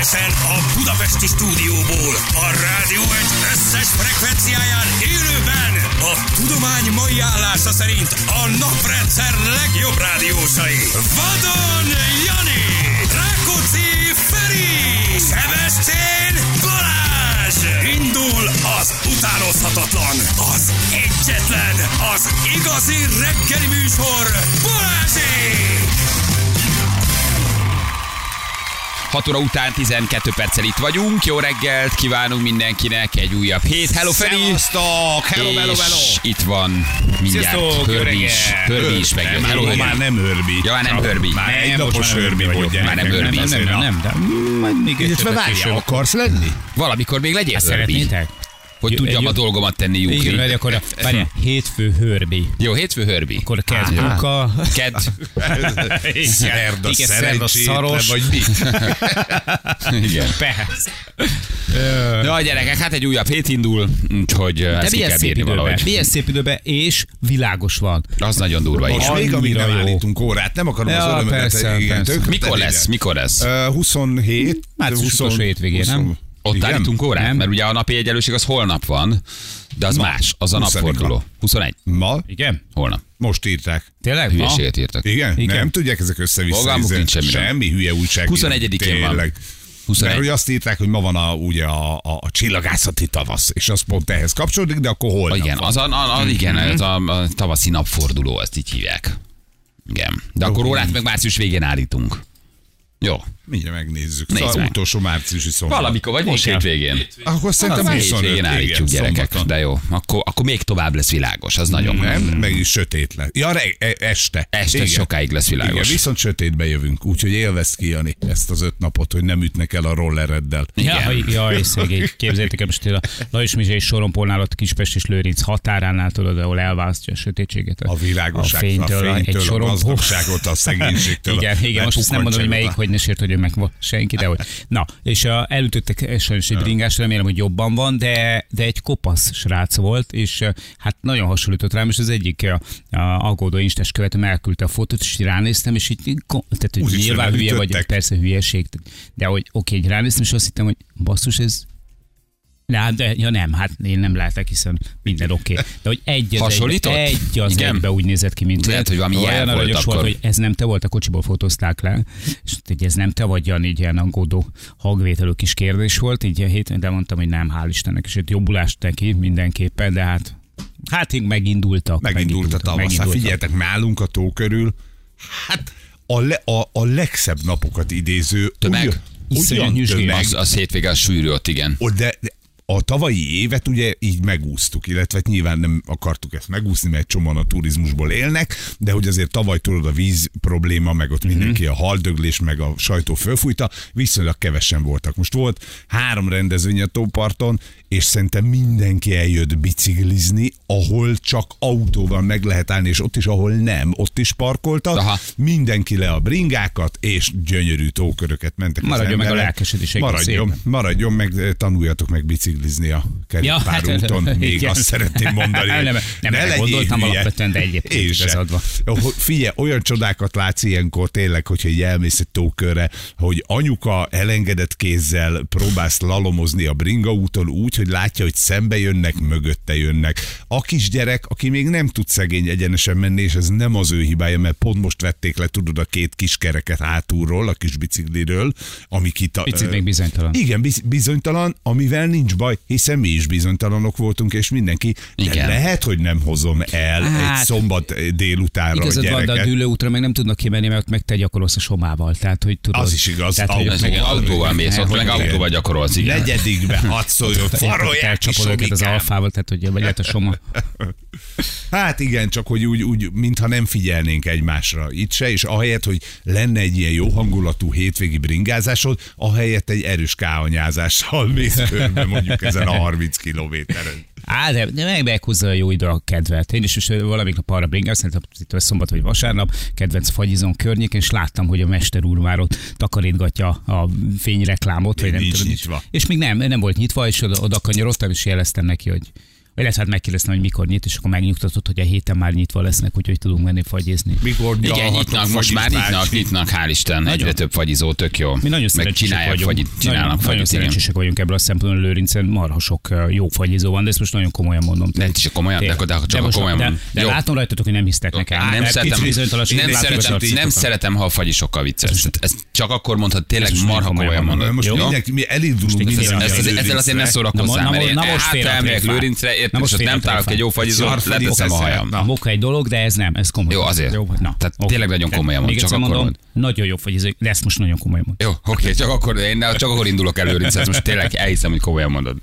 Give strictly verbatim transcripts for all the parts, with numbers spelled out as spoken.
Egyenesen a budapesti stúdióból, a Rádió egy összes frekvenciáján élőben a tudomány mai állása szerint a naprendszer legjobb rádiósai. Vadon Jani, Rákóczi Feri, Sebestyén Balázs. Indul az utánozhatatlan, az egyetlen, az igazi reggeli műsor, Balázsék! hat óra után tizenkét perccel itt vagyunk. Jó reggelt kívánunk mindenkinek, egy újabb hét. Hello Feri! Szevasztok! Hello, hello, hello! És itt van mindjárt Hörbi is. Hörbi is megjön. Hello, hello. Már nem Hörbi. Ja, már nem Hörbi. Már egy napos Hörbi vagy. Már nem Hörbi. Nem, nem, nem. De majd még egy várjál, akarsz lenni? Valamikor még legyél Hörbi. Szeretnétek? Hogy tudjam a dolgomat tenni, Jukri. Igen, akkor várjál, hétfő Hörbi. Jó, hétfő Hörbi. Akkor kedd munka. Kedd. Szerda szerencsétlen vagy mi? Igen. Persze. Na gyerekek, hát egy újabb hét indul, úgyhogy ezt ki kell bírni valahogy. Milyen szép időben, és világos van. Az nagyon durva is. Most még amíg nem állítunk órát, nem akarom az örömöket. Mikor lesz? Mikor lesz? huszonhét. Március utolsó hétvégén, nem? Ott igen? állítunk órát? Nem. Mert ugye a napi egyenlőség az holnap van, de az Ma. más, az a napforduló. huszonegy. Ma? Igen? Holnap. Most írták. Tényleg? Hülyeséget írtak. Igen? Igen. Nem tudják ezek össze-vissza. Fogalmuk nincs semmiről. Semmi hülye újság. huszonegyedikén van. Tényleg. Mert hogy azt írták, hogy ma van a, ugye a, a, a csillagászati tavasz, és az pont ehhez kapcsolódik, de akkor holnap Igen, van. az a, a, a, igen, ez a, a tavaszi napforduló, ezt így hívják. Igen. De akkor órát meg március végén állítunk. Jó. Mindjárt megnézzük. Nézd Szóval meg. utolsó márciusi szombat. Valamikor vagy most hétvégén. Akkor szerintem Hát, huszonöt, hétvégén állítjuk, igen, gyerekek. szombaton. De jó, akkor, akkor még tovább lesz világos, az nagyon. Nem, meg is sötét lesz. Ja, re- e- este. Este Igen. sokáig lesz világos. Igen, viszont sötétbe jövünk, úgyhogy élvezd ki, Jani, ezt az öt napot, hogy nem ütnek el a rollereddel. Ja, jaj, szegény. Képzeljétek el most a Lajos Mizsé és Sorompolnál, ott Kispest és Lőrinc határánál, tudod, ahol elválasztja a sötétséget. A világosság, a fénytől, a, fénytől, a gazdagságot, a szegénységtől. Igen, igen, most ezt nem mondom, hogy melyik, lepukkantságot. hogy ne sért, hogy ő meg senki, de hogy. Na, és uh, elütöttek sajnos egy bringás, remélem, hogy jobban van, de, de egy kopasz srác volt, és uh, hát nagyon hasonlított rám, és az egyik uh, uh, aggódó instás követőm elküldte a fotót, és így ránéztem, és így, tehát, hogy Úristen, nyilván hülye elütöttek. vagyok, persze hülyeség, de hogy oké, így ránéztem, és azt hittem, hogy basszus, ez de, de, ja nem, hát én nem látok, hiszen minden oké. Okay. De hogy egy az Hasonlított? egybe, egy az Igen. egybe úgy nézett ki, mint Lehet, hogy valami jel olyan volt aranyos volt, akkor. hogy ez nem te volt, a kocsiból fotózták le, és hogy ez nem te vagy, Jan, így ilyen aggódó hangvételő kis kérdés volt, így a héten, de mondtam, hogy nem, hál' Istennek, és itt jobbulást neki mindenképpen, de hát hát így megindultak. Megindult a tavasz. Hát figyeljetek, mi állunk a tó körül. Hát a, le, a, a legszebb napokat idéző Tömeg. Ugyan, Iszonyat ugyan nyüzsgés. tömeg. Az, az hétvége a sűrű ott, igen. Ó, de, de a tavalyi évet ugye így megúsztuk, illetve nyilván nem akartuk ezt megúszni, mert egy csomóan a turizmusból élnek, de hogy azért tavaly tudod a víz probléma, meg ott mindenki a haldöglés, meg a sajtó fölfújta, viszonylag kevesen voltak. Most volt három rendezvény a tóparton, és szerintem mindenki eljött biciklizni, ahol csak autóval meg lehet állni, és ott is, ahol nem, ott is parkoltak. Aha. Mindenki le a bringákat, és gyönyörű tóköröket mentek. az Maradjon meg a emberek. lelkesedés egész Maradjon, évben. maradjon meg, tanuljatok meg biciklizni a kerékpárúton. Ja, hát, Még igen. azt szeretném mondani, Nem, hogy nem, nem ne erre legyél gondoltam hülye. alapvetően, de egyébként Én sem. igazad van. Hogy Figyelj, olyan csodákat látsz ilyenkor tényleg, hogyha így elmész egy tókörre, hogy anyuka elengedett kézzel próbálsz lalomozni a bringaúton úgy, hogy látja, hogy szembe jönnek, mögötte jönnek. A kisgyerek, aki még nem tud szegény egyenesen menni, és ez nem az ő hibája, mert pont most vették le, tudod, a két kiskereket hátulról, a kis bicikliről, ami kita... Picit még bizonytalan. Igen, biz- bizonytalan, amivel nincs baj, hiszen mi is bizonytalanok voltunk, és mindenki. De Igen. lehet, hogy nem hozom el Hát, egy szombat délutánra a Igazad van, de a gyereket. dűlőútra meg nem tudnak kimenni, mert ott meg te gyakorolsz a somával. Tehát, hogy tudod, Az is igaz. Tehát, hogy Az ott Meg meg- autóval mész, ott meg Igen. autóval gyakorolsz, igen. Negyedikbe hadd szóljon, farolják is, elcsapod őket az Somikám. alfával, tehát hogy vagy lehet a soma. Hát igen, csak hogy úgy, úgy, mintha nem figyelnénk egymásra itt se, és ahelyett, hogy lenne egy ilyen jó hangulatú hétvégi bringázásod, ahelyett egy erős káanyázással mész körbe mondjuk ezen a harminc kilométeren. Á, de, de meg meghozza a jó idő a kedvet. Én is most valamelyik nap arra bringáztam, itt szombat vagy vasárnap, kedvenc fagyizon környékén, és láttam, hogy a mester úr már ott takarítgatja a fényreklámot. Vagy nem nincs tudom, nyitva. És még nem, nem volt nyitva, és oda, oda kanyarodtam, és jeleztem neki, hogy Illetve hát megkérdeztem, hogy mikor nyit, és akkor megnyugtatott, hogy a héten már nyitva lesznek, úgyhogy tudunk menni fagyizni. Mikor Igen, nyitnak, most már nyitnak, nyitnak, hál' Isten, egyre több fagyizó, tök jó. Mi nagyon meg szerencsések csinálják vagyunk. fagyit, csinálnak nagyon, fagyit. nagyon szerencsések vagyunk ebből a szempontból, Lőrincen marha sok jó fagyizó van, de ezt most nagyon komolyan mondom. De ez csak komolyan, de, de csak most, komolyan de, mondom. de látom rajtatok, hogy nem hisztek nekem. Nem, Mert szeretem, kicsit bizonytalanság, nem, látom, szeretem, hogy nem szeretem, ha a fagyisokkal vicces. Ezt csak akkor mondhat, tényleg Ezt most marha komolyan komolyan mondom. mondod. Most Jó? mindenki, mi elindulunk Most minden mindenki- Ezt- nap Ezzel azért ne Lőrincre. szórakozzál, Na, na, mert na, én most félre hátraemegyek tréfál. Lőrincre, Na, érted, most és ott félre nem találok tréfál. egy jó fagyizót, Szarfagyit leteszem a eszel. hajam. Na. A moka egy dolog, de ez nem, ez komoly. Jó, azért. Jó, na, Tehát oké. tényleg nagyon komolyan Még mondom, csak egyszer akkor mondom, mond. nagyon jó fagyizó, de ezt most nagyon komolyan mondom. Jó, oké, csak akkor, én csak akkor indulok el Lőrincre, ezt most tényleg elhiszem, hogy komolyan mondod.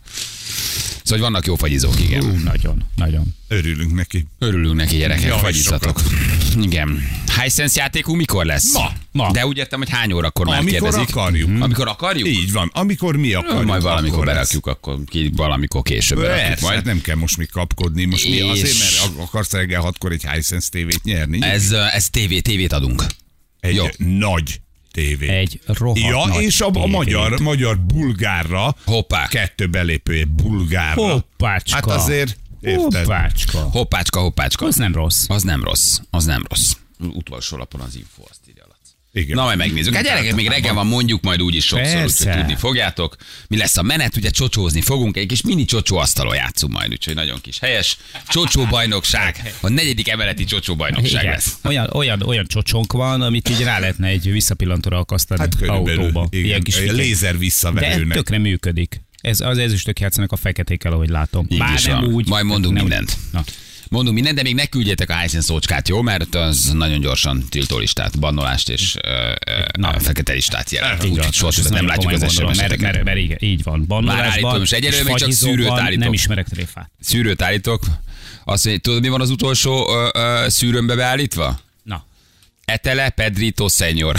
Szóval hogy vannak jó fagyizók, igen. Ú, nagyon, nagyon. Örülünk neki. Örülünk neki, gyerekek, Jaj, fagyizzatok. Igen. Hisense játékunk mikor lesz? Ma. Ma. De úgy értem, hogy hány órakor már Amikor kérdezik. akarjuk. Amikor akarjuk? Így van. Amikor mi akarjuk. Majd valamikor akkor lesz. berakjuk, akkor ki, valamikor később berakjuk Persze, majd. hát nem kell most még kapkodni. Most mi És- azért, mert akarsz reggel hatkor egy Hisense tévét nyerni? Ez, ez tévé, tévét adunk. egy jó. nagy tévé. Egy rohadt Ja, nagy és a, a tévét. magyar, magyar bulgárra Hoppá. kettő belépője bulgárra. Hoppácska. Hát azért, érted? Hoppácska. Hoppácska, hoppácska. Az nem rossz. Az nem rossz. Az nem rossz. Utolsó lapon az info, azt írja Laci. Igen. Na, majd megnézzük. Hát gyerekek, még reggel van, mondjuk majd úgyis sokszor, Persze. úgyhogy tudni fogjátok. Mi lesz a menet, ugye csocsózni fogunk, egy kis mini csocsó asztalon játszunk majd, úgyhogy nagyon kis helyes. Csocsó bajnokság, a negyedik emeleti csocsó bajnokság Igen. lesz. Olyan, olyan, olyan csocsonk van, amit így rá lehetne egy visszapillantóra akasztani Hát körülbelül, autóba. igen. Ilyen kis A figyelj. lézer De visszaverőnek. tökre működik. Ez, az ezüstök játszanak a feketékkel, ahogy látom. Így Bár is nem van. úgy. Majd mondunk nem mindent. Úgy. Na. Mondunk mindent, de még ne küldjetek a Hisense szócskát, jó? Mert az nagyon gyorsan tiltólistát, bannolást és ö, ö, Na. fekete listát jelent. Így van. Úgyhogy soha És ezt többet nem nagyon látjuk az komolyan gondolom, mert, es em es-eteket. mert, mert, igen, így van. Már állítom, Bannolásban és egyelőre és még csak fagyizóban szűrőt állítok. nem ismerek tréfát. Szűrőt állítok. Azt mondja, tudod, mi van az utolsó ö, ö, szűrőmbe beállítva? Na. Etele Pedrito Senior.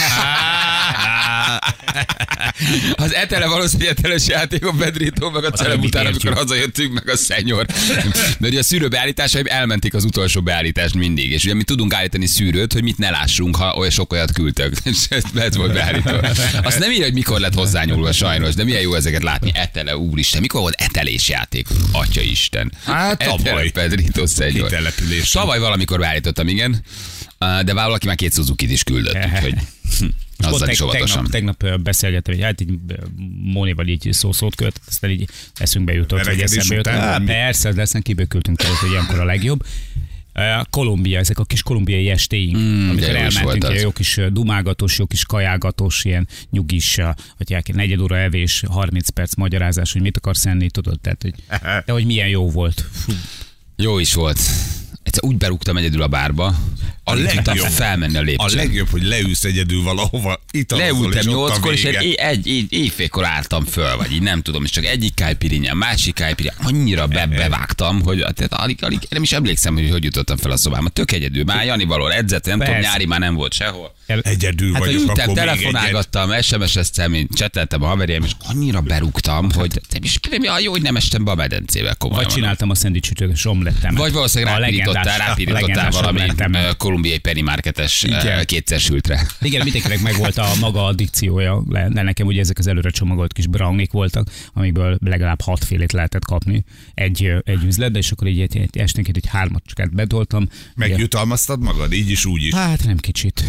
Az Etele valószínűleg eteles játék, a Pedrito, meg a celeb többit után, értjük. amikor hazajöttünk, meg a Senior. De ugye a szűrő beállításaim elmentik az utolsó beállítást mindig. És ugye mi tudunk állítani szűrőt, hogy mit ne lássunk, ha olyan sok olyat küldtök. És ez, ez volt beállítva. Azt nem írja, hogy mikor lett hozzányúlva sajnos, de milyen jó ezeket látni. Etele, úristen, mikor volt etelés játék? Atya Isten. Hát Etele tavaly. Pedrito Senior. Kitelepülés. Tavaly valamikor beállítottam, igen. De valaki már két Suzuki-t is küldött, úgyhogy Ott azzal teg, is óvatosan. tegnap, tegnap ö, beszélgettem, hogy hát így ö, Mónival így szó-szót költ, aztán így eszünkbe jutott, hogy Verekedés eszembe jutott. után, Á, vagy mi? persze, de aztán kibökültünk tőle, hogy ilyenkor a legjobb. Ö, Kolumbia, ezek a kis kolumbiai estéink, mm, amikor de jó is volt elmentünk, az. ilyen jó kis ö, dumágatós, jó kis kajágatós, ilyen nyugis, ö, hogyják, negyed óra evés, harminc perc magyarázás, hogy mit akarsz enni, tudod, tehát, hogy, de hogy milyen jó volt. Fú. Jó is volt. Egyszer úgy berúgtam egyedül a bárba, alig tudtam legjobb. felmenni a A lépcsőn. legjobb, hogy leülsz egyedül valahova, italozol, Leültem és ott a nyolckor, és vége. egy, egy, egy éjfélkor álltam föl, vagy így nem tudom, és csak egyik kájpirinyel, másik kájpirinyel, annyira be, bevágtam, hogy tehát alig, alig, nem is emlékszem, hogy hogy jutottam fel a szobába. Tök egyedül, már Jani valahol edzett, nem tudom, Persze. nyári már nem volt sehol. Egyedül Hát, hogy vagyok, ültem, akkor még egyet. telefonálgattam, es em es-eztem, én cseteltem a haverjaim, és annyira berúgtam, hogy és jó, hogy nem estem be a medencébe, komolyan Vagy mondom. csináltam a szendvicsütöt, és omlettem. Vagy valószínűleg A rápirítottál, legendás- rápirítottál legendás valami omlettem. ö, kolumbiai penny marketes Igen. kétszer sültre. Igen, mindenkinek meg volt a maga addikciója, de nekem ugye ezek az előre csomagolt kis brownik voltak, amikből legalább hatfélét lehetett kapni egy, egy üzletbe, és akkor így egy, egy esténként egy hármat csak bedoltam. Megjutalmaztad magad? Így is, úgy is. Hát nem kicsit.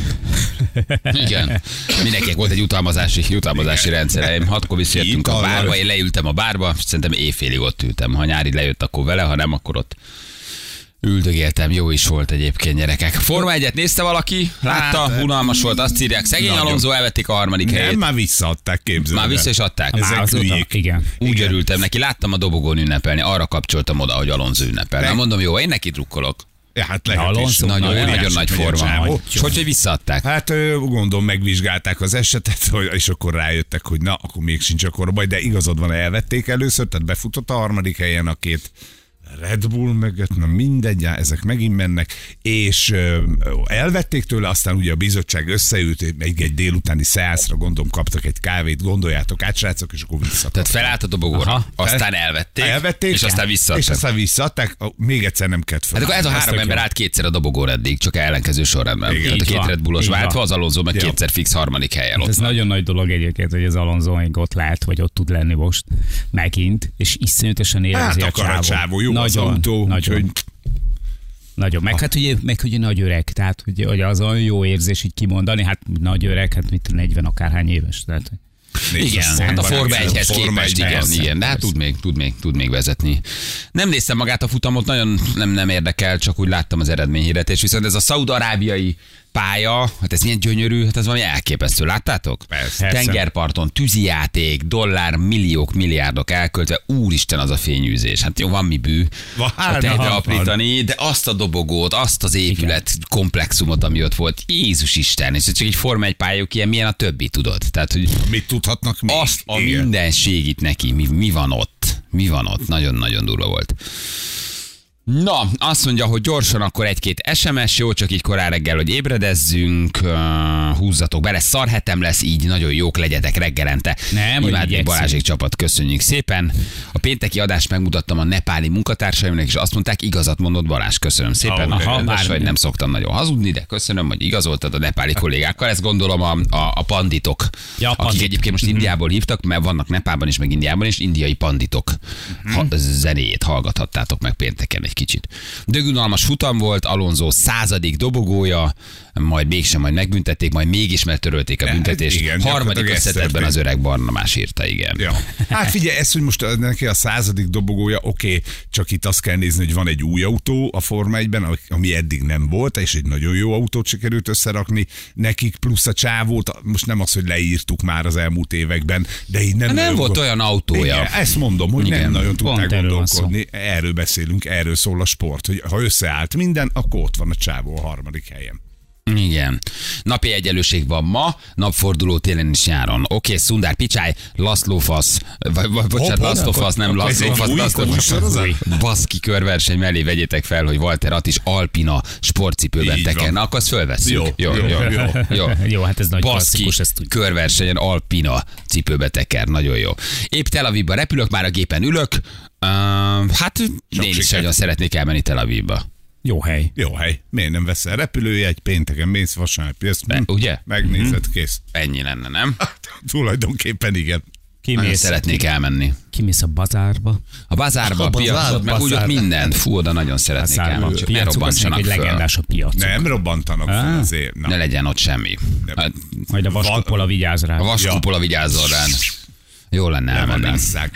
Igen. Mindenkinek volt egy jutalmazási, jutalmazási rendszere. Én hatkor visszajöttünk a Itallal. bárba, én leültem a bárba, szerintem éjfélig ott ültem. Ha nyári lejött, akkor vele, ha nem, akkor ott üldögéltem. Jó is volt egyébként, gyerekek. Forma egyet nézte valaki? Látta? Hát, Unalmas volt, azt írják. Szegény nagyon. Alonso elvették a harmadik Nem, helyét. már visszaadták, képzeld Már el. vissza is adták. Ezek Már azóta, hülyék. igen. Úgy Igen. örültem neki, láttam a dobogón ünnepelni, arra kapcsoltam oda, hogy Alonso ünnepel. Na Meg- mondom, jó, én neki drukkolok. Ja, hát lehet Alonso is. Nagyon, Na, nagyon, óriási nagyon nagy megy a forma. csávó. És hogy, hogy visszaadták? Hát ö, gondolom megvizsgálták az esetet, hogy- és akkor rájöttek, hogy na, akkor még sincs akkor baj, de igazad van, elvették először, tehát befutott a harmadik helyen a két Red Bull mögött, na mindegy, ezek megint mennek, és ö, elvették tőle, aztán ugye a bizottság összeült, egy, egy délutáni szeánszra, gondolom kaptak egy kávét, gondoljátok át, srácok, és akkor visszakaptak. Tehát felállt a dobogóra, aztán elvették, elvették, és aztán visszaadták. És aztán visszaadták, még egyszer nem kellett fel. Hát akkor ez a három ember állt kétszer a dobogón eddig, csak ellenkező sorrendben. Igen. Tehát a Így két van, Red Bullos így váltva, van. az Alonso meg Ja. kétszer fix harmadik helyen ott Ez van. nagyon nagy dolog egyébként, hogy az Alonso még ott lehet, vagy ott tud lenni most megint, és iszonyatosan élvezi Hát a akar a csávó. csávó, jó az Nagyon, autó, nagyon. úgyhogy Nagyon. Meg hát ugye, meg ugye nagy öreg, tehát hogy, hogy az olyan jó érzés így kimondani, hát nagy öreg, hát mit negyven akárhány éves. Tehát, Igen, négy hát a van, Forma egyhez Forma képest, egy, igen, persze, igen, de hát persze. tud még, tud még, tud még vezetni. Nem néztem magát a futamot, nagyon nem, nem érdekel, csak úgy láttam az eredményhirdetés, viszont ez a szaúd-arábiai pálya, hát ez milyen gyönyörű, hát ez valami elképesztő, láttátok? Persze. Tengerparton, tűzijáték, dollár, milliók, milliárdok elköltve, úristen az a fényűzés. Hát jó, van mi bű Van, a tejbe van. aprítani, de azt a dobogót, azt az épület komplexumot, ami ott volt, Jézus Isten, és ez csak egy Forma egy pályájuk ilyen, milyen a többi, tudod? Tehát, hogy Mit tudhatnak még? azt a Igen. mindenségit neki, mi, mi van ott? Mi van ott? Nagyon-nagyon durva volt. Na, azt mondja, hogy gyorsan akkor egy-két es em es, jó, csak így korán reggel, hogy ébredezzünk, uh, húzzatok bele, szarhetem lesz, így nagyon jók legyetek reggelente. Nem, hogy Imádnék így Balázsék egyszerű. csapat, köszönjük szépen. A pénteki adást megmutattam a nepáli munkatársaimnak, és azt mondták, igazat mondott Balázs, köszönöm szépen. Ah, Aha, de- bár vagy nem szoktam nagyon hazudni, de köszönöm, hogy igazoltad a nepáli kollégákkal. Ezt gondolom a, a, a panditok, Ja, a akik pandit. egyébként most Indiából hívtak, mert vannak Nepálban is, meg Indiában is, indiai panditok ha, zenéjét hallgathattátok meg pénteken egy kicsit. Dögunalmas futam volt, Alonso századik dobogója, majd mégsem, majd megbüntették, majd mégis megtörölték a Ne, büntetést. igen, Harmadik gyakorlatilag ez összetetben történt. az öreg Barnabás írta, igen. Ja. Hát figyelj, ez, hogy most neki a századik dobogója, oké, okay, csak itt azt kell nézni, hogy van egy új autó a Forma egyben, ami eddig nem volt, és egy nagyon jó autót sikerült összerakni nekik, plusz a csávót, most nem az, hogy leírtuk már az elmúlt években, de így nem Nem nagyon volt gond- olyan autója. Igen, ezt mondom, hogy Igen. nem nagyon Pont tudták erről van szó. gondolkodni. Erről beszélünk, erről szól a sport, hogy ha összeállt minden, akkor ott van a csávó a harmadik helyen. Igen. Napi egyenlőség van ma, napforduló télen is nyáron. Oké, okay, Szundár Picsály, Laszló Fasz, vagy, vagy bocsánat, Hoppá, Laszló Fasz, nem akkor ez Laszló egy Fasz, új- Laszló új Fasz. sorozat? Baszki körverseny mellé vegyétek fel, hogy Walter Attis Alpina sportcipőben Így teker. van. Na, akkor azt fölvesszük. Jó, jó, jó. jó. Jó, hát ez nagy Baszki klasszikus, ezt tudjuk. körversenyen Alpina cipőbe teker. Nagyon jó. Épp Tel Avivba repülök, már a gépen ülök. Uh, hát én is siker. nagyon szeretnék elmenni Tel Avivba. Jó hely. Jó hely. Miért nem veszel repülőjegy, pénteken mész, vasárnap jössz, De, hm, ugye? megnézed, kész. Ennyi lenne, nem? Tulajdonképpen igen. Nagyon Kimész, szeretnék elmenni. kimész a bazárba. A bazárba, a A bazár, piacot, meg úgy ott bazár. minden. Fú, oda nagyon szeretnék Bazárba. elmenni. Csak ne Piacok azt mondják, robbantsanak hogy föl. legendás a piac. Nem robbantanak fel Á. azért. Na. Ne legyen ott semmi. Hát, Majd a vaskupola vigyáz rá. a vaskupola vigyázzon rád. Jó lenne elmenni. Levadásszák.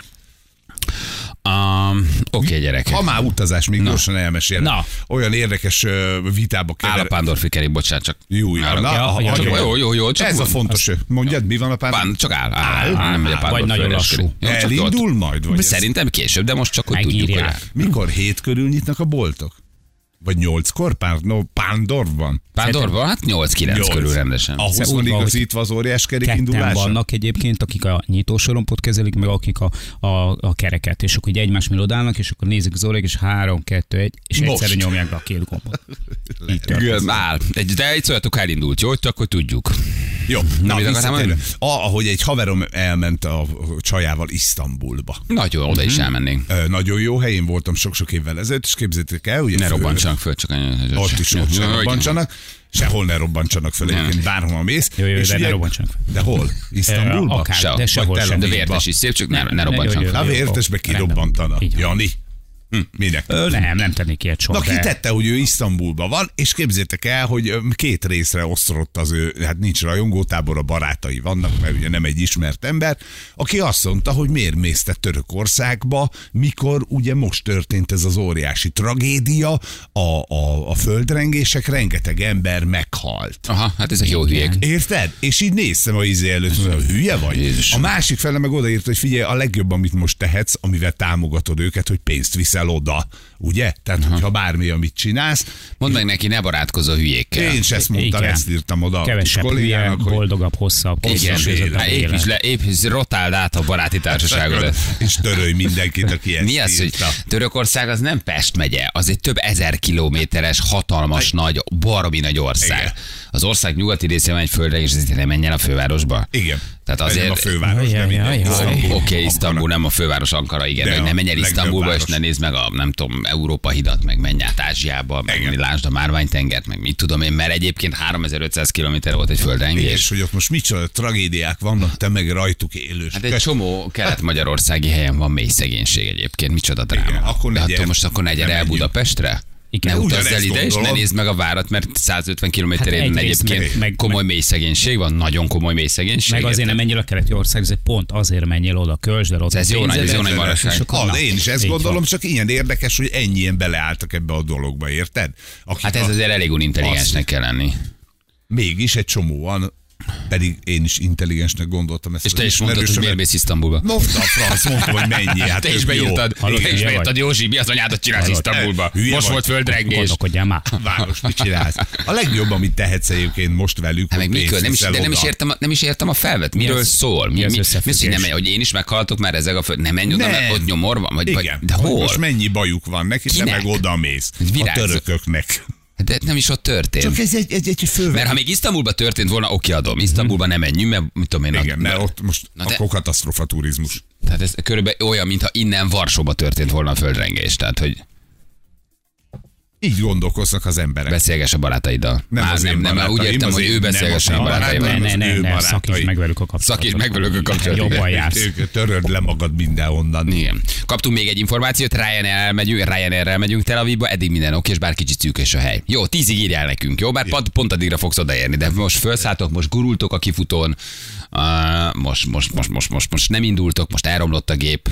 Um, Oké, okay, gyerekek. Ha már utazás, még gyorsan elmesélem. Na. Olyan érdekes ö, vitába Áll a kever... Pándor Fikeri, bocsánat, csak... Jó, jó, Áll- na, Ja, ha- ja, ha- jó, jó, jó, jó, csak Ez a mond. fontos. Mondjad, mi van a pár... Pán, csak áll, áll, áll, nem megy a áll. Pándor Vagy nagyon föleskeri. lassú. Jó, csak Elindul ott. majd? Vagy ez- Szerintem később, de most csak hogy tudjuk, hogy Megírják. áll. Mikor hét körül nyitnak a boltok? Vagy nyolckor? Pár, no, Pándorban? Pándorban, hát nyolc-kilenc körül rendesen. Ahhoz Úgy van van, igazítva az óriás kerék Ketten indulása? vannak egyébként, akik a nyitósorompot kezelik, meg akik a, a, a kereket, és akkor így egymás mellé odállnak, és akkor nézik az óráig, és három, kettő, egy, és Most. egyszerre nyomják be a két gombot. Így történik. Igen, áll. Egy, de egy szóljatok, elindult, jó? Csak hogy tudjuk. Jó, na, mit akartál visszatérve. mondani? Ah, ahogy egy haverom elment a csajával Isztambulba. Nagyon, oda is elmennénk. Ö, nagyon jó helyén voltam sok-sok évvel ezelőtt, és képzeljétek el, ugye... Ne fő- robbantsanak föl, csak annyi. Ott is ott se robbantsanak. Sehol ne robbantsanak föl, Nem. egyébként bárhol mész. Jó, jó, És de ne ugye- robbantsanak föl. De hol? Isztambulba? Akár, Se, de vagy sehol Tel sem. De Avivba. Vértes is szép, csak ne, Nem, ne ne, robbantsanak jó, jó, föl. A jó. Vértesbe Rendben. kirobbantanak. Így van. Jani. Hm, minek? Ö, nem, nem tennék ilyet soha. Na, de- kitette, hogy ő Isztambulban van, és képzétek el, hogy ö, két részre osztott az ő, hát nincs rajongótábor, a barátai vannak, mert ugye nem egy ismert ember, aki azt mondta, hogy miért mész te Törökországba, mikor ugye most történt ez az óriási tragédia, a, a, a földrengések, rengeteg ember meghalt. Aha, hát ezek jó hülyék. Érted? És így néztem a izé előtt, hogy hülye vagy? Jézus. A másik fele meg odaírt, hogy figyelj, a legjobb, amit most tehetsz, amivel támogatod őket, hogy pénzt viszel viszel oda, ugye? Tehát, uh-huh. hogyha bármi, amit csinálsz. Mondd meg neki, ne barátkozz a hülyékkel. Én is ezt mondtam, Igen. ezt írtam oda. Kevesebb hülye, hogy... boldogabb, hosszabb. Igen, hosszabb hát épp is, le, épp is rotáld át a baráti társaságodat. És törölj mindenkit, aki ezt Mi az, hogy írta. Törökország az nem Pest megye, az egy több ezer kilométeres, hatalmas, nagy, baromi nagy ország. Igen. Az ország nyugati részén van egy földre, és ezért nem menjen a fővárosba. Igen. Tehát Ez azért... nem a főváros, de Jaj, minden. jaj, jaj. Oké, okay, Ankara. Isztambul nem a főváros, Ankara, igen, De de a nem menj el legnagyobb Isztambulba, és város. ne nézd meg a, nem tudom, Európa hidat, meg menj át Ázsiába, meg Igen. lásd a Márványtengert, meg mit tudom én, mert egyébként háromezer-ötszáz kilométer volt egy Igen, földrengés. és hogy ott most micsoda tragédiák vannak, te meg rajtuk élős. Hát egy csomó kelet-magyarországi helyen van mély szegénység egyébként, micsoda dráma. Igen, akkor De ne hát gyere. most akkor ne gyere Nem el menjünk. Budapestre? Igen, Ne utazz ugyanezt el ide, és ne gondolom. nézd meg a várat, mert százötven kilométerén Hát egyrészt egyébként meg- meg- komoly mély szegénység van, nagyon komoly mély szegénység. Meg azért nem menjél a keleti ország, ez pont azért menjél oda, költsd el ott. Ez a jó nagy- pénzedet, ez jó nagy és marasság. akkor- Ah, na, én is ezt így gondolom, van. csak ilyen érdekes, hogy ennyien beleálltak ebbe a dologba, érted? Akik Hát ez a- azért elég unintelligensnek kell lenni. Mégis egy csomóan, pedig én is intelligensnek gondoltam ezt. És az te is mondtad, hogy miért ismerősömet. mész Isztambulba. Mondta a franc, mondtam, hogy mennyi. Hát Te is tök jó. beírtad, Hallod, te is hülye beírtad, vagy? Józsi, mi az anyádat csinálsz Hallod, Isztambulba? hülye Most vagy. volt földrengés. Gondolkodjál már. Város, mit csinálsz? A legjobb, amit tehetsz egyébként most velük, Hát hogy meg mikor? pénzt Nem is, viszel de nem is, oda. értem, a- nem is értem a felvet. Miről az- szól? mi az mi, mi, összefüggés? mi, hogy, nem, hogy én is meghaltok már ezek a föld. Nem menj oda, Nem. mert ott nyomor van? Vagy, vagy, Igen, de hogy hol? most mennyi bajuk van neki, te Kinek? meg oda mész. A Virágzó- törököknek. De nem is ott történt. Csak ez egy, egy, egy fővel. Mert ha még Isztambulban történt volna, oké, adom. Isztambulban nem menjünk, mert mit tudom én. Igen, a- mert ott most Na de- akkor katasztrofa turizmus. Tehát ez körülbelül olyan, mintha innen Varsóba történt volna a földrengés. Tehát, hogy Így gondolkoznak az emberek. beszélgess a barátaiddal. Nem Már az én nem, nem, úgy barátaim, értem, az hogy én- ő nem beszélgessen az a én barátaival. barátaim. Ne, az ne, ő ne, barátai. szakíts meg velük a kapcsolatot. Szakíts meg velük a kapcsolatot. Jobban jársz. Ők töröd le magad mindenhonnan. Igen. Kaptunk még egy információt, Ryanair-rel megyünk, Ryanair-rel megyünk Tel Avivba, eddig minden oké, és bár kicsit szűkös a hely. Jó, tízig írjál nekünk, jó? Bár pont, pont addigra fogsz odaérni, de most felszálltok, most gurultok a kifutón, uh, most, most, most, most, most, most nem indultok, most elromlott a gép.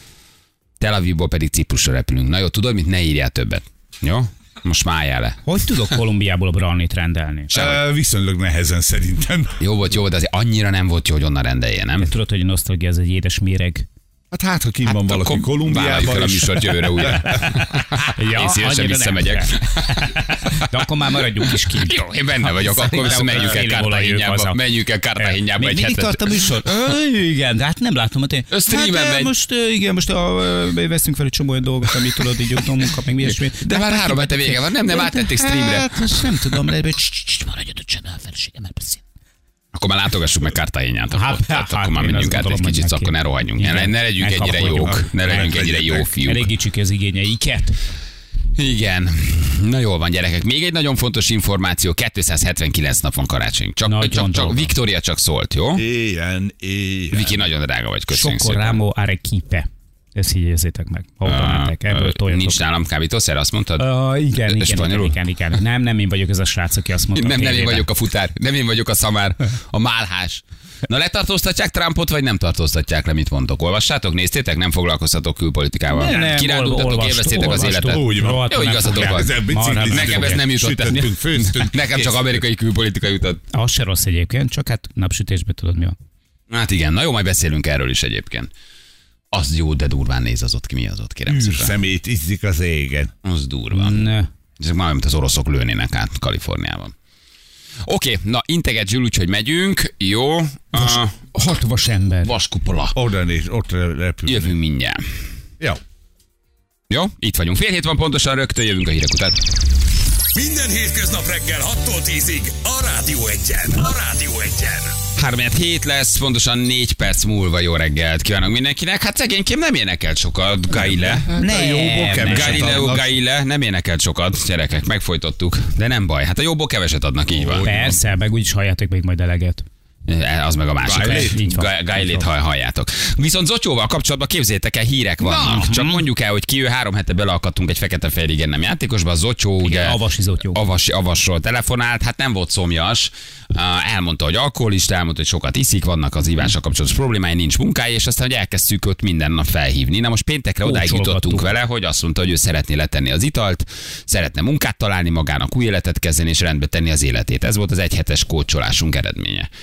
Tel Avivból pedig Ciprusra repülünk. Na jó, tudod mit? Ne írjál többet. Jó? Most májál le. Hogy tudok Kolumbiából brownie-t rendelni? Uh, viszonylag nehezen szerintem. Jó volt, jó volt, de azért annyira nem volt jó, hogy onnan rendelje, nem? Tudod, hogy a nosztalgia ez egy édes méreg. Hát hát, ha kint van valaki akkor vállaljuk Kolumbiában, fel a és műsort jövőre újra. Ja, Én szívesen annyira visszamegyek. nem. De akkor már maradjunk is ki. Jó, én benne vagyok, akkor Szerintem menjünk el félig olajjuk Cartagenába, haza. menjünk el Cartagenába Még egy mindig hetet. tart a műsor? Ö, Igen, de hát nem látom, hogy Ö, streamen hát, ö, megy. most ö, igen, most a, ö, veszünk fel egy csomó olyan dolgot, amit tudod, így utomunk, meg mi ilyesmi. De már három hete vége van, nem, nem áttették streamre. Hát, most nem tudom, de maradjon a csend a feleségem, mert beszél. Akkor már látogassuk meg Cartagenát. Akkor, Hát, hát, hát, akkor már én menjünk azt át egy gondolom, kicsit, hogy akkor ne neki. rohanjunk. Ne, Igen. ne legyünk ennyire Megkapkodjuk. jók. Ne legyünk ennyire jó fiúk. Elégítsük az igényeiket. Igen. Na jól van, gyerekek. Még egy nagyon fontos információ. kétszázhetvenkilenc nap van karácsony. Csak, Nagyon csak, csak dolga. Viktória csak szólt, jó? Éljen, éljen. Viki, nagyon drága vagy, köszönjük szépen. Socoramo Arequipe. Ezt így érzétek meg. Ha oda mentek, ebből Ö, toljatok. Nincs nálam kábítószer, azt mondtad? Uh, igen, igen, igen, Spanyolul? igen, igen. Nem, nem én vagyok ez a srác, aki azt mondta. Nem, a nem én tévében. vagyok a futár, nem én vagyok a szamár, a málhás. Na letartóztatják Trumpot, vagy nem tartóztatják le, mit mondtok? Olvassátok, néztétek, nem foglalkoztatok külpolitikával. Ne, nem, Kirándultatok, olvast- élveztétek az olvastuk. életet. Úgy van. Rohadtul Jó, nem igazatok fogják. van. Ezzel Marha bicikliztünk. Nekem ez nem jutott. Sütöttünk, főztünk. Nekem csak Kész. amerikai külpolitika jutott. Az se rossz egyébként, csak hát napsütésben tudod mi van. Hát igen, na jó, majd beszélünk erről is egyébként. Az jó, de durván néz az ott ki, mi az ott, kérem szépen. Szemét izzik az égen. Az durva. Ne. Ezek már, mint az oroszok lőnének át Kaliforniában. Oké, na integet Zsül, úgyhogy megyünk. Jó. Vas, Uh, hat vas ember. vaskupola. Oda néz, ott repül. Jövünk mindjárt. Jó. Jó, itt vagyunk. Fél hét van pontosan, rögtön jövünk a hírek után. Minden hétköznap reggel hattól tízig a Rádió Egyen. A Rádió Egyen. három hét lesz, pontosan négy perc múlva jó reggelt kívánok mindenkinek. Hát szegénykém nem énekelt sokat, Gaile. Ne, jóból keveset Galileo adnak. Gaile nem énekelt sokat, gyerekek, megfojtottuk. De nem baj, hát a jóból keveset adnak, így van. Persze, meg úgyis halljátok még majd eleget. Az meg a másik. Gailét? Így van. Ga- Gailét hall, halljátok. Viszont Zotyóval kapcsolatban képzétek el, hírek vannak. Na. Csak mondjuk el, hogy ki ő három hete beleakadtunk egy fekete-fehér igen nem játékosba. A Zotyó ugye Avasi Zotyó. Avasi, Avasról telefonált, hát nem volt szomjas. Uh, elmondta, hogy alkoholista, elmondta, hogy sokat iszik, vannak az ívással kapcsolatos problémái, nincs munkája, és aztán, hogy elkezdtük őt minden nap felhívni. Na most péntekre odáig Kócsolgattuk. jutottunk vele, hogy azt mondta, hogy ő szeretné letenni az italt, szeretne munkát találni magának, új életet kezdeni, és rendbe tenni az életét. Ez volt az egyhetes kócsolásunk eredménye.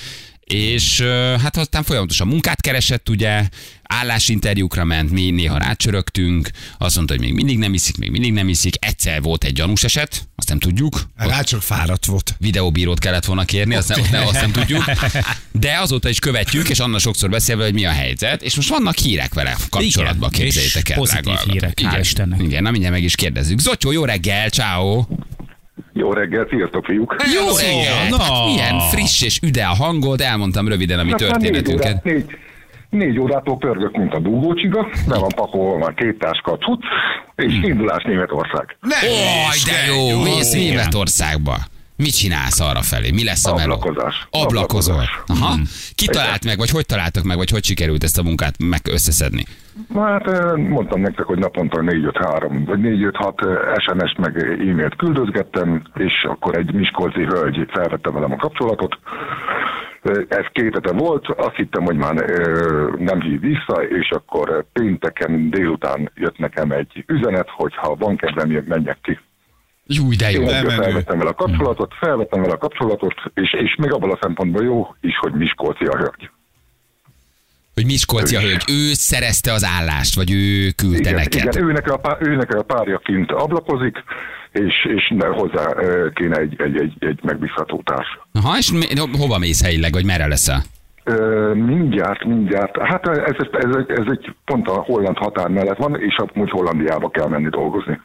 és ö, hát aztán folyamatosan munkát keresett, ugye, állásinterjúkra ment, mi néha rácsörögtünk, azt mondta, hogy még mindig nem iszik, még mindig nem iszik. Egyszer volt egy gyanús eset, azt nem tudjuk. Rá csak fáradt volt. Videóbírót kellett volna kérni, azt nem, azt, nem, azt nem tudjuk. De azóta is követjük, és Anna sokszor beszélve, hogy mi a helyzet, és most vannak hírek vele kapcsolatban, igen, képzeljétek el. pozitív hírek, hál' Istennek. Igen, na mindjárt meg is kérdezzük. Zotyó, jó reggel, ciao. Jó reggel, sziasztok fiúk! Jó reggel! na. Hát milyen friss és üde a hangod, elmondtam röviden a mi Hát már történetünket. Négy, órát, négy, négy órától pörgök, mint a dugócsiga, be van pakolva már két táska cucc, és indulás Németország. Ne, Oj, de jó, mész Németországba. Mit csinálsz arra felé? Mi lesz a meló? Ablakozás. Ablakozol. Ablakozás. Aha. Ki talált meg, vagy hogy találtak meg, vagy hogy sikerült ezt a munkát meg összeszedni? Hát eh, mondtam nektek, hogy naponta négy öt három, vagy négy öt hat es em es meg e-mailt küldözgettem, és akkor egy miskolci hölgy felvette velem a kapcsolatot. Eh, Ez két hete volt, azt hittem, hogy már eh, nem hív vissza, és akkor pénteken délután jött nekem egy üzenet, hogy ha van kedvem, menjek ki. Jú, de jó. Én elmenő. egyből felvettem vele a kapcsolatot, felvettem vele a kapcsolatot, és, és még abban a szempontból jó is, hogy miskolci a hölgy. Hogy Miskolci a hölgy, ő szerezte az állást, vagy ő küldte Igen, neked? igen őnek, a, pá- őnek a párja kint ablakozik, és, és hozzá ö, kéne egy, egy, egy, egy megbízható társ. Aha, és mi, ho- hova mész helyileg, vagy merre leszel? Ö, mindjárt, mindjárt. Hát ez, ez, ez, egy- ez egy pont a holland határ mellett van, és amúgy Hollandiába kell menni dolgozni.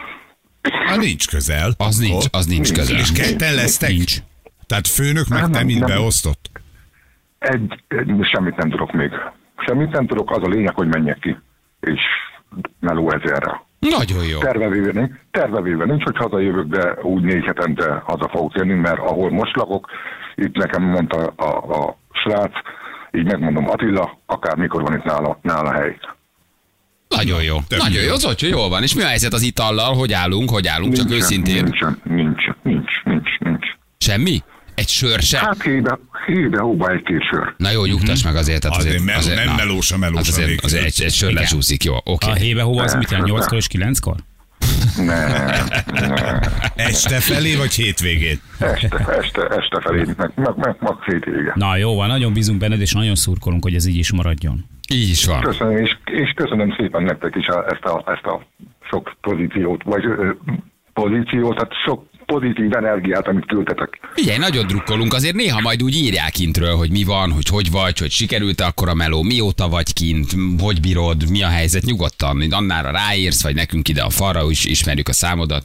Hát nincs közel. Az nincs, az nincs közel. És ketten lesztek? Nincs. Tehát főnök meg Hát te nem, mind nem. beosztott? Egy, egy, semmit nem tudok még. Semmit nem tudok, az a lényeg, hogy menjek ki. És meló ezerre. Nagyon jó. Tervevéve nincs, tervevéve nincs, hogy hazajövök, de úgy négy hetente haza fogok jönni, mert ahol most lakok, itt nekem mondta a, a srác, így megmondom, Attila, akármikor van itt nála, nála hely. Nagyon jó. Tök Nagyon jó. jó, Zotyó, jól van. És mi a helyzet az itallal? Hogy állunk, hogy állunk? Csak Nincsen, őszintén. Nincsen, nincs, nincs, nincs, nincs. Semmi? Egy sör se? Hát hébe, hébe hóba egy-két sör. Na jó, nyugtass meg azért. Tehát Azért meló- nem na, melós a melós hát azért, a azért egy, egy sör Igen. lecsúszik, jó, oké. A hébe hova az mit jelent? nyolckor és kilenckor? Ne, ne. Este felé vagy hétvégén? Este, este, este felé, meg, meg, meg, meg hétvége. Na jó van, nagyon bízunk benned, és nagyon szurkolunk, hogy ez így is maradjon. Így is van. Köszönöm, és, és köszönöm szépen nektek is a, ezt, a, ezt a sok pozíciót, vagy ö, pozíciót, tehát sok pozitív energiát, amit küldtetek. Figyelj, nagyon drukkolunk, azért néha majd úgy írják kintről, hogy mi van, hogy hogy vagy, hogy sikerült akkor a meló, mióta vagy kint, hogy bírod, mi a helyzet, nyugodtan, Annára ráírsz, vagy nekünk ide a falra, is ismerjük a számodat.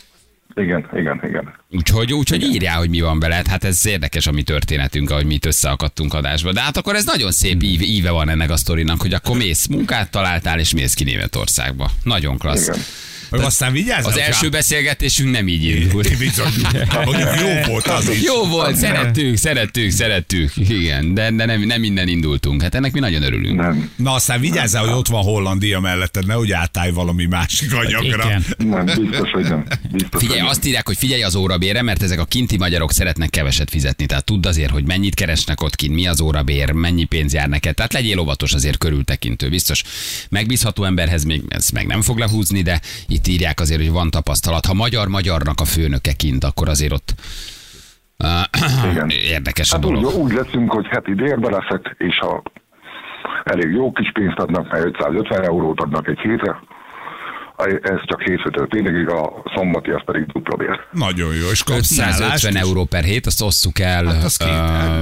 Igen, igen, igen. Úgyhogy, úgyhogy írjál, hogy mi van veled. Hát ez érdekes a mi történetünk, ahogy mi itt összeakadtunk adásba. De hát akkor ez nagyon szép íve, íve van ennek a sztorinak, hogy akkor mész, munkát találtál, és mész ki Németországba. Nagyon klassz. Igen. Meg aztán vigyázz. Az első beszélgetésünk nem így indult. Bizony. Mondjuk jó volt az is. Jó volt, szerettük, szerettük, szerettük. Igen, de, de nem, nem minden indultunk. Hát ennek mi nagyon örülünk. Nem, Na aztán vigyázzál, hogy ott van Hollandia melletted, nehogy átállj valami másik anyagra. Igen. nem, biztos, hogy nem. Biztos, Figyelj, hogy azt írják, hogy figyelj az órabérre, mert ezek a kinti magyarok szeretnek keveset fizetni. Tehát tudd azért, hogy mennyit keresnek ott kint, mi az órabér, mennyi pénz jár neked. Tehát legyél óvatos, azért körültekintő. Biztos megbízható emberhez még ez meg nem fog lehúzni, de itt írják azért, hogy van tapasztalat. Ha magyar-magyarnak a főnöke kint, akkor azért ott uh, Igen. érdekes a Hát úgy, dolog. úgy leszünk, hogy heti délbe leszek, és ha elég jó kis pénzt adnak, mert ötszázötven eurót adnak egy hétre, ez csak hétfőtől péntekig, a szombati az pedig dupla bér. Nagyon jó, és kapsz szállást ötszázötven is? euró per hét, azt osszuk el Hát az két, hát.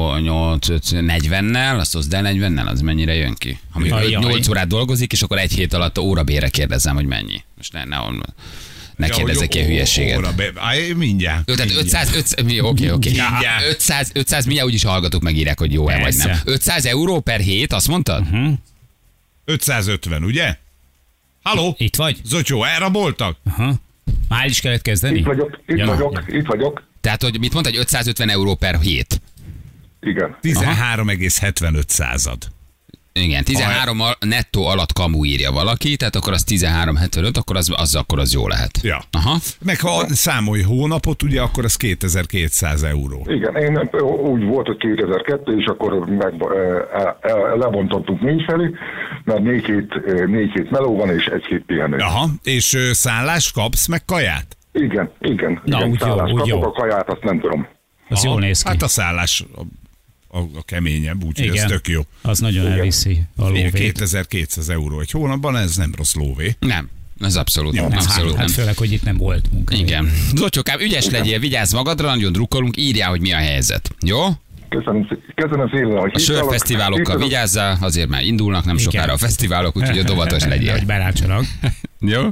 negyvennel, azt oszd el negyvennel, az mennyire jön ki? Ha mondjuk Ajaj. nyolc órát dolgozik, és akkor egy hét alatt a órabérre kérdezzem, hogy mennyi. Most ne, ne, ne Ja, kérdezzek hogy ilyen ó- hülyeséget. óra be- Á, mindjárt. Jó, tehát ötszáz, ötszáz, mi- oké, oké. Mindjárt. ötszáz, ötszáz, mindjárt úgyis hallgatók megírják, hogy jó-e vagy Persze. nem. ötszáz euró per hét, azt mondtad? ötszázötven, ugye? Halló? Itt vagy? Zotyó, elraboltak? Aha. Már el is kellett kezdeni? Itt vagyok, itt Ja. vagyok, itt vagyok. Tehát, hogy mit mondtad, hogy ötszázötven euró per hét? Igen. tizenhárom egész hetvenöt század. Igen, tizenhárom al- nettó alatt kamu írja valaki, tehát akkor az tizenhárom hetvenöt, akkor az, az, akkor az jó lehet. Ja. Aha. Meg ha számolj hónapot, ugye, akkor az kétezer-kétszáz euró. Igen, én úgy volt, hogy kétezer-kettő, és akkor meg, e, e, lebontottuk négy felé, mert négy hét, e, négy hét meló van, és egy hét pihenő. Aha, és ö, szállást kapsz, meg kaját? Igen, igen. Na, igen, úgy jó, szállást úgy kapok, jó. a kaját azt nem tudom. Az jól néz ki. Hát a szállás a, a keményebb, úgyhogy ez tök jó. Az nagyon elviszi a lóvét. kétezer-kétszáz euró egy hónapban, ez nem rossz lóvé. Nem. Ez abszolút, Jó, nem, hát, abszolút Hát nem. főleg, hogy itt nem volt munka. Igen. Zocsokám, ügyes legyél, vigyázz magadra, nagyon drukkolunk, írjál, hogy mi a helyzet. Jó? Köszönöm, szé- köszönöm szépen, hogy A hívtalak. sörfesztiválokkal Hívtalak. vigyázzál, azért már indulnak nem Igen. sokára a fesztiválok, úgyhogy óvatos legyél. Hogy belátsanak. Jó?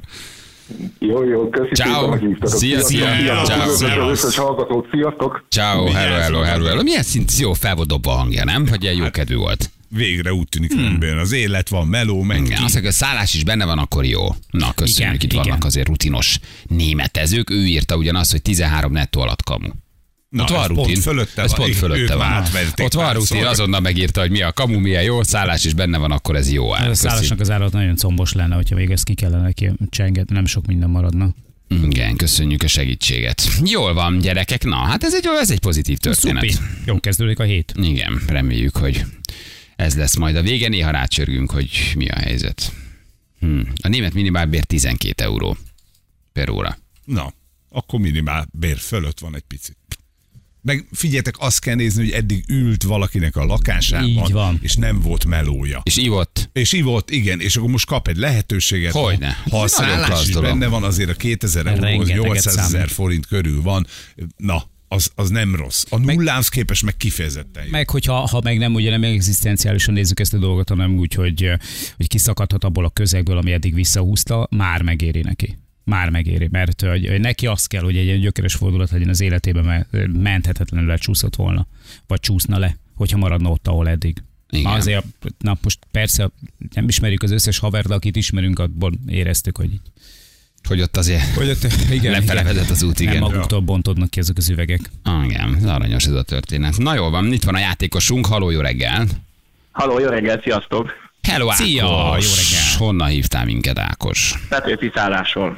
Jó, jó, köszi Ciao. szépen, hogy hívtatok. Szia, szia. Sziasztok. Ciao. Sziasztok. Az összes hallgatót, sziasztok. Ciao, hello, hello, hello, hello. Milyen szint jó fel volt dobva a hangja, nem? Hogy ilyen jó kedvű volt. Végre úgy tűnik, hmm. hogy az élet van, meló, meg Igen, azt mondja, a szállás is benne van, akkor jó. Na, köszönjük, Igen, itt igen. vannak azért rutinos németezők. Ő írta ugyanazt, hogy tizenhárom nettó alatt kamu. Na, Ott van ez rutin. pont fölötte ez van. pont Ők fölötte már van. átverték Ott van párszor. rutin, azonnal megírta, hogy mi a kamu, milyen jó, szállás is benne van, akkor ez jó áll. A Köszi. szállásnak az állat nagyon combos lenne, hogyha még ezt ki kellene neki csengetni, nem sok minden maradna. Igen, köszönjük a segítséget. Jól van, gyerekek. Na, hát ez egy, ez egy pozitív történet. Szupi. Jó kezdődik a hét. Igen, reméljük, hogy ez lesz majd a vége. Néha rácsörgünk, hogy mi a helyzet. Hm. A német minimálbér tizenkét euró per óra. Na, akkor minimál bér fölött van egy picit. Meg figyeljetek, azt kell nézni, hogy eddig ült valakinek a lakásában, Így van. és nem volt melója. És ivott. És ivott, igen, és akkor most kap egy lehetőséget. Hogyne. Ha a Ez nagyon szállás klassz is dolog. benne van, azért a kétezer euró, az Rengeteget nyolcszázezer számít. forint körül van. Na, az, az nem rossz. A nullához képest meg kifejezetten jó. Meg hogyha ha meg nem ugye nem egzisztenciálisan nézzük ezt a dolgot, hanem úgy, hogy, hogy kiszakadhat abból a közegből, ami eddig visszahúzta, már megéri neki. Már megéri, mert hogy, hogy neki azt kell, hogy egy ilyen gyökeres fordulat legyen az életében, mert menthetetlenül lecsúszott volna, vagy csúszna le, hogyha maradna ott, ahol eddig. Igen. Na azért, na most persze nem ismerjük az összes havert, de akit ismerünk, abból éreztük, hogy így. Hogy ott azért Hogy ott, igen, lefele igen. vezet az út, Nem igen. maguktól bontódnak ki ezek az üvegek. Ah, igen, ez aranyos ez a történet. Na jól van, itt van a játékosunk, haló, jó reggel. Halló, jó reggel, sziasztok! Hello, Ákos. Szia, jó reggel. Honnan hívtál minket, Ákos? Petőfi szállásról.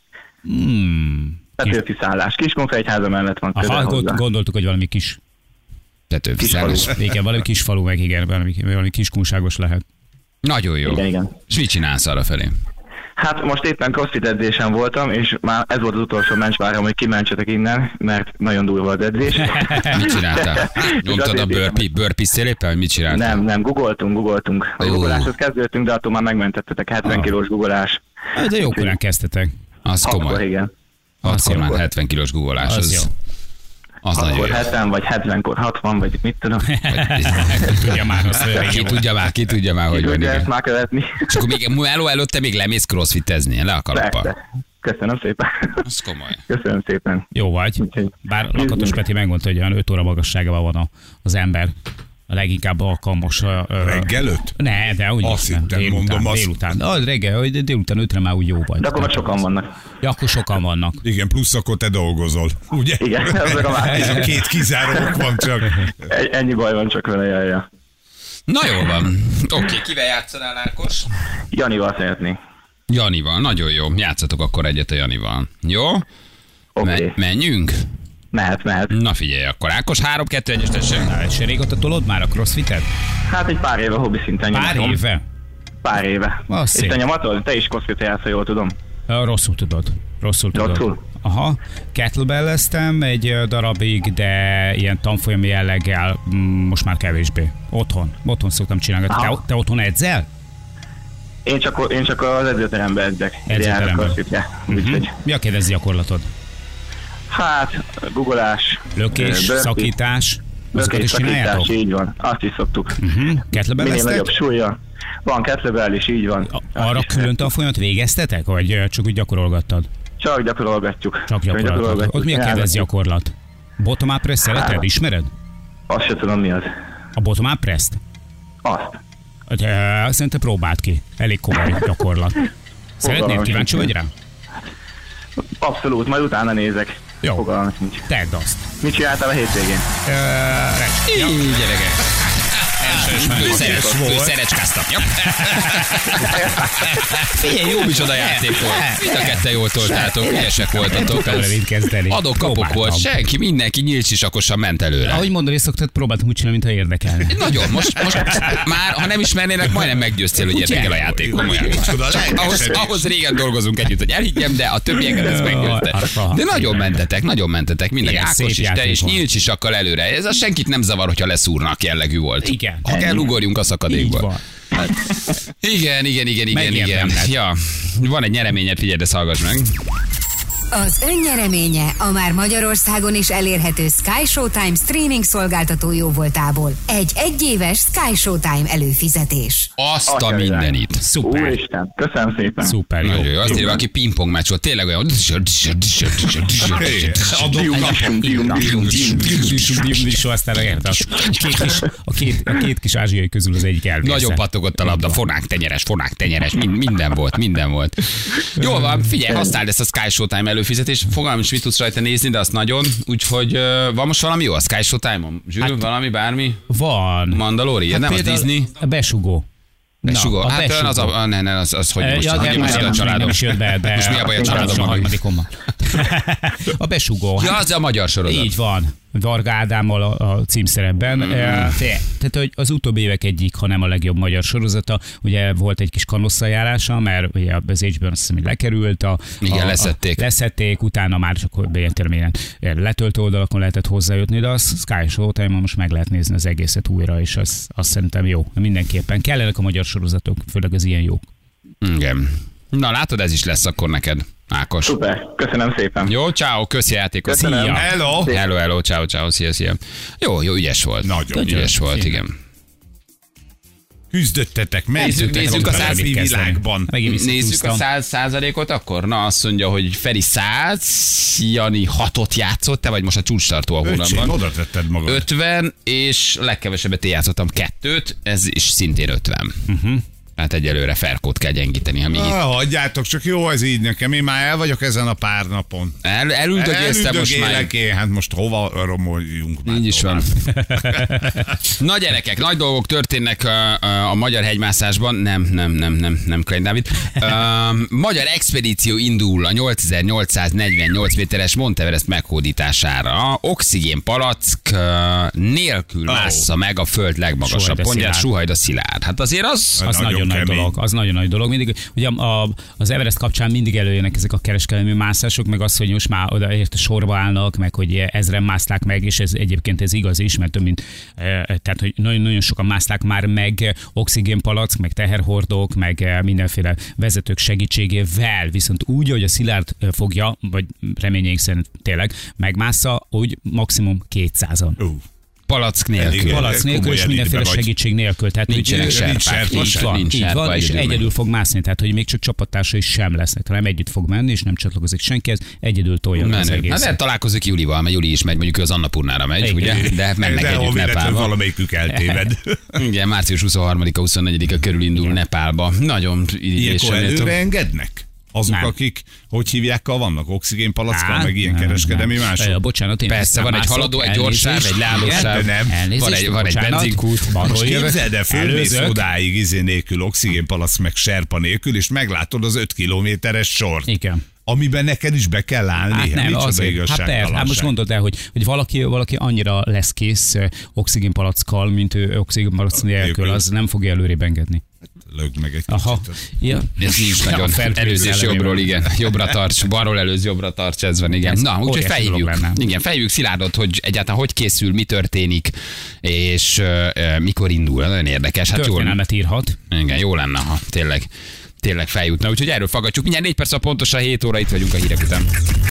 Hmm. Petőfi szállás. Kiskunfegyháza mellett van közel Aha, hozzá. gond- gondoltuk, hogy valami kis, Petőfi szállás. igen, valami kis falu meg, igen, valami, valami kiskunságos lehet. Nagyon jó. Igen, igen. És mit csinálsz arra felé? Hát most éppen crossfit edzésen voltam, és már ez volt az utolsó mencsvárom, hogy kimentsetek innen, mert nagyon durva az edzés. Mit csináltál? Nyomtad a azért burpee, burpee széléppel, vagy mit csináltál? Nem, nem, googoltunk, googoltunk. A Ó. googoláshoz kezdődtünk, de attól már megmentettetek, hetven kilós googolás. Hát, de jókorán kezdtetek. Az Akkor komoly. igen. Akkor már Akkor. hetven kilós googolás. Az jó. Az, az nagyon Akkor jó. hetven, vagy hetvenkor hatvan, vagy mit tudom. Tudja már, azt mondja, Ki tudja már, ki tudja már, hogy van, Tudja ezt igen. már követni. És akkor még meló előtte még lemész crossfitezni, le a kalappal. Persze. Köszönöm szépen. Az komoly. Köszönöm szépen. Jó vagy. Úgyhogy- Bár Lakatos Peti megmondta, hogy olyan öt óra magasságában van a, az ember. A leginkább alkalmas. ö, ö, Reggel öt? Ne, de úgy Azt nem, hittem, délután, mondom, azt- délután. De reggel, hogy délután ötre már úgy jó vagy. De akkor már sokan vannak. Ja, akkor sokan vannak. Igen, plusz akkor te dolgozol, ugye? Igen, ez meg a másik. Ez a két kizárók van csak. Egy- Ennyi baj van csak vele, jaj, jaj. Na jól van. Oké, okay, kivel játszanál, Ákos? Janival szeretnék. Janival, nagyon jó. Játszatok akkor egyet a Janival. Jó? Oké, Me- okay. menjünk? mehet, mehet. Na figyelj akkor, Ákos, három kettő egyes tessék. Na, és régóta tolod már a crossfitet? Hát egy pár éve hobbi szinten Pár nyomatom. éve? Pár éve. Az És szép. te nyomatod? Te is crossfit játsz, ha jól tudom. Ö, Rosszul tudod. Rosszul tudod. Rosszul? Aha. Kettlebelleztem egy ö, darabig, de ilyen tanfolyami jelleggel mm, most már kevésbé. Otthon. Otthon szoktam csinálni. Te, Aha. te otthon edzel? Én csak, én csak az edzőterembe edzek. Edzőterembe. Járok crossfitre. Úgyhogy, Mi a kérdezi gyakorlatod? hát, googolás. Lökés, ö, burpee, szakítás? Azokat Lökés, is csináljátok? szakítás, így van. Azt is szoktuk. Uh-huh. Minél Kettlebelleztek? nagyobb súlya. Van kettlebell is, így van. A- Azt Arra is külön tanfolyamat végeztetek? Vagy ö, csak úgy gyakorolgattad? Csak gyakorolgatjuk. Csak gyakorolgatod. Ott mi a kérdez gyakorlat? Bottom-up press szereted? Ismered? Azt se tudom mi az. A bottom-up press-t? Azt. De, szerintem próbáld ki. Elég komoly gyakorlat. Szeretnél? Fogalmam Kíváncsi sincs. vagy rá? Abszolút, majd utána nézek. Jó. Fogalmam sincs. Tedd azt. Mit csináltál a hétvégén? Ö, recski. Így, gyerekek. Szerecskáztam. Figyelj, jó micsoda játék volt. Mind a ketten jól toltátok, ügyesek voltatok. Adok-kapok volt, senki, mindenki nyílcsisakosan ment előre. Ahogy mondani szoktad, próbáltam úgy csinálni, mintha érdekelne. Nagyon, most, most már, ha nem ismernének, majdnem meggyőztél, hogy érdekel a játék. Komolyan. Ahhoz, ahhoz régen dolgozunk együtt, hogy elhiggyem, de a többieket ezt meggyőzte. De nagyon mentetek, nagyon mentetek. Mindenki, Ákos is, te is, nyílcsisakkal előre. Ez a senkit nem zavar, hogyha leszúrnak jellegű volt. Igen. Ha kell, ugorjunk a szakadékba. Igen, igen, igen, igen, igen. Ja, van egy nyereményed, figyelj, de hallgass meg. Az önnyereménye a már Magyarországon is elérhető Sky Showtime streaming szolgáltató jóvoltából. Egy egyéves Sky Showtime előfizetés. Azt a mindenit. Szuper. Úristen, köszönöm szépen. Szuper, jó. Nagyon jó. Azt írja, aki pingpong meccs volt, tényleg olyan... Aztán érte, a két, a két kis ázsiai közül az egyik elvésze. Nagyon pattogott a labda, fonák tenyeres, fonák tenyeres, minden volt, minden volt. Jól van, figyelj, használd ezt a Sky Showtime előfizetés, fogalmam is mit tudsz rajta nézni, de azt nagyon, úgyhogy uh, van most valami jó a Sky Showtime-on? Zsűr, hát, valami, bármi? Van. Mandalori, hát nem az Disney? A besugó. Besugó. Na, hát besugó. az, a, ne, ne, az, az hogy most, ja, hogy most a családom. Nem is jött be, de most mi a baj a családom? A harmadikommal. A besugó. Ja, az a magyar sorozat. Így van. Varga Ádámmal a, a címszerepben. Mm. E, tehát, hogy az utóbbi évek egyik, ha nem a legjobb magyar sorozata. Ugye volt egy kis kanosszajárása, mert ugye az há bé ó-n azt hiszem, hogy lekerült. A, igen, a, leszették. A, leszették, utána már csak ilyen letöltő oldalakon lehetett hozzájutni, de a Sky Showtime-on most meg lehet nézni az egészet újra, és az, az szerintem jó. Mindenképpen kellenek a magyar sorozatok, főleg az ilyen jók. Igen. Na látod, ez is lesz akkor neked, Ákos. Szuper, köszönöm szépen. Jó, ciao, köszi a játékot. Köszönöm. Szia. Hello. Hello, hello, ciao, ciao, szia, szia. Jó, jó, ügyes volt. Nagyon ügyes volt, szia. igen. Küzdöttetek, Nézzük, nézzük a száz világban. Nézzük a száz százalékot akkor? Na, azt mondja, hogy Feri száz, Jani hatot játszott, te vagy most a csúcstartó a hónapban. Öcsém, oda tetted magad. ötven, és legkevesebbet én játszottam kettőt, ez is szintén ötven. Uh-huh. Hát egyelőre Ferkót kell gyengíteni, ha még ah, hagyjátok, csak jó ez így nekem. Én már el vagyok ezen a pár napon. El, elüldögélsz te most már. Én, hát most hova romoljunk már. Így is van. Na gyerekek, nagy dolgok történnek a, a, a magyar hegymászásban. Nem, nem, nem, nem, nem, Klein Dávid. A magyar expedíció indul a nyolcezer-nyolcszáznegyvennyolc méteres Monteverest meghódítására. Oxigén palack nélkül oh. mássza meg a föld legmagasabb pontját, Suhajda Szilárd. Hát azért az... az nagyon nagy dolog, az nagyon nagy dolog. Mindig, ugye a, az Everest kapcsán mindig előjönnek ezek a kereskedelmi mászások, meg az, hogy most már odaért sorba állnak, meg hogy ezren mászták meg, és ez egyébként ez igaz is, mert több mint, tehát hogy nagyon, nagyon sokan mászták már meg oxigénpalack, meg teherhordók, meg mindenféle vezetők segítségével, viszont úgy, hogy a Szilárd fogja, vagy reményeink szerint tényleg megmásza, úgy maximum kétszázan. Uh. Palack nélkül. Palack nélkül, és mindenféle segítség nélkül. Tehát, nincsenek serpák. Így van, nincs így van, és egyedül, egyedül fog mászni. Tehát, hogy még csak csapattársai sem lesznek. Nem együtt fog menni, és nem csatlakozik senkihez, egyedül tolja az egészet. Hát lehet találkozik Julival, mert Juli is megy, mondjuk ő az Annapurnára megy, ugye? De mennek de együtt Nepálba. Valamelyikük eltéved. Igen, március huszonharmadika huszonnegyedike körül indul Nepálba. Nagyon ilyenkor előre engednek? Azok, nem. akik, hogy hívják, vannak oxigénpalackkal, meg ilyen kereskedelmi mások. Ja, bocsánat, én persze, van egy haladó, egy gyorsáv, egy leállósáv, van egy, van egy benzinkút. Most képzeld el, fölmész odáig izé nélkül, oxigénpalac, meg serpa nélkül, és meglátod az öt kilométeres sort. Igen. Amiben neked is be kell állni. Hát nem, azért, hát persze, hát most gondold el, hogy, hogy valaki, valaki annyira lesz kész oxigénpalackkal, mint ő oxigénpalac nélkül, az nem fogja előrébb engedni. Lögd meg egy Aha. Ja. Ez nincs nagyon. Előzés jobbról, igen. Jobbra tarts, balról előz, jobbra tarts, ez van, igen. Na, úgyhogy felhívjuk. Igen, felhívjuk Szilárdot, hogy egyáltalán hogy készül, mi történik, és uh, mikor indul. Nagyon érdekes. Hát történelmet jól, írhat. Igen, jó lenne, ha tényleg, tényleg feljutna. Úgyhogy erről faggatjuk. Mindjárt négy perc a pontosan hét óra, itt vagyunk a hírek után.